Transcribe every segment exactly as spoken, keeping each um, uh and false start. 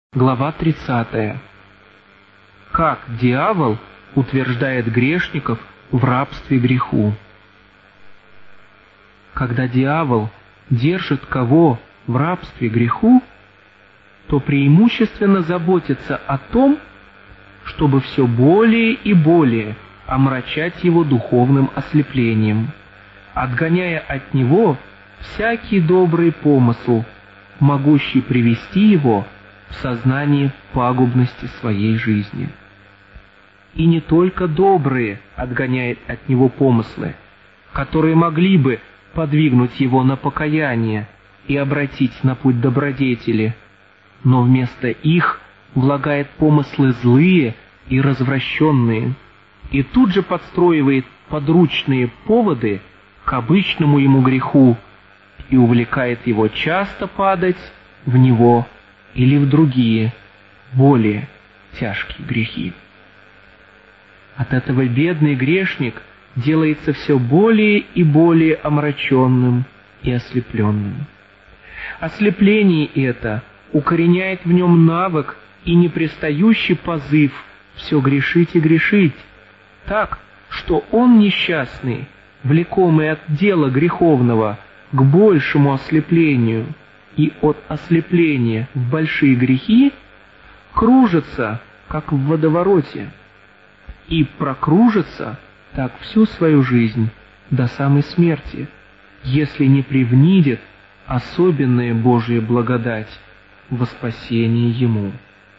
Глава тридцатая. Как дьявол утверждает грешников в рабстве греху. Когда дьявол держит кого в рабстве греху, то преимущественно заботится о том, чтобы все более и более омрачать его духовным ослеплением, отгоняя от него всякий добрый помысл, могущий привести его в сознании пагубности своей жизни. И не только добрые отгоняет от него помыслы, которые могли бы подвигнуть его на покаяние и обратить на путь добродетели, но вместо их влагает помыслы злые и развращенные, и тут же подстроивает подручные поводы к обычному ему греху и увлекает его часто падать в него или в другие, более тяжкие грехи. От этого бедный грешник делается все более и более омраченным и ослепленным. Ослепление это укореняет в нем навык и непрестающий позыв все грешить и грешить, так, что он несчастный, влекомый от дела греховного к большему ослеплению и от ослепления в большие грехи, кружится, как в водовороте, и прокружится так всю свою жизнь до самой смерти, если не привнидет особенная Божия благодать во спасение ему.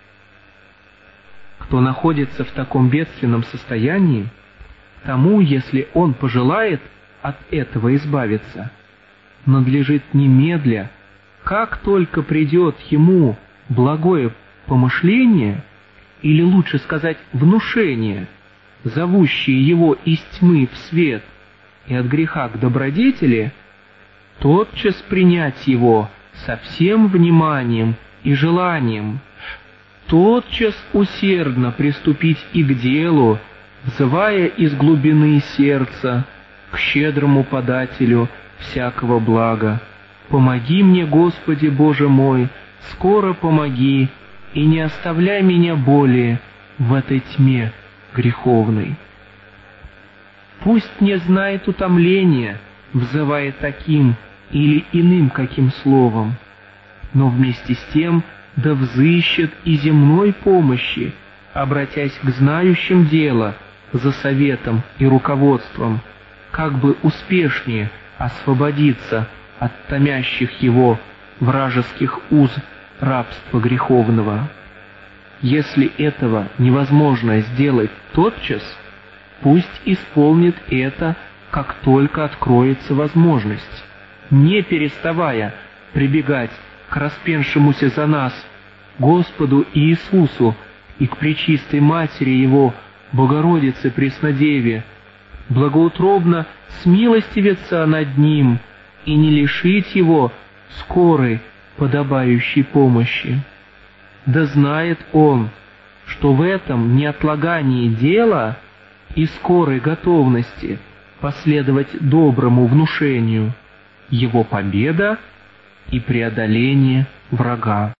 Кто находится в таком бедственном состоянии, тому, если он пожелает от этого избавиться, надлежит немедля, как только придет ему благое помышление, или лучше сказать внушение, зовущее его из тьмы в свет и от греха к добродетели, тотчас принять его со всем вниманием и желанием, тотчас усердно приступить и к делу, взывая из глубины сердца к щедрому подателю всякого блага: «Помоги мне, Господи Боже мой, скоро помоги, и не оставляй меня более в этой тьме греховной». Пусть не знает утомления, взывая таким или иным каким словом, но вместе с тем да взыщет и земной помощи, обратясь к знающим дело за советом и руководством, как бы успешнее освободиться от томящих его вражеских уз рабства греховного. Если этого невозможно сделать тотчас, пусть исполнит это, как только откроется возможность, не переставая прибегать к распеншемуся за нас Господу Иисусу и к Пречистой Матери Его, Богородице Преснодеве, благоутробно смилостивиться над Ним и не лишить Его скорой, подобающей помощи. Да знает Он, что в этом неотлагании дела и скорой готовности последовать доброму внушению Его победа и преодоление врага.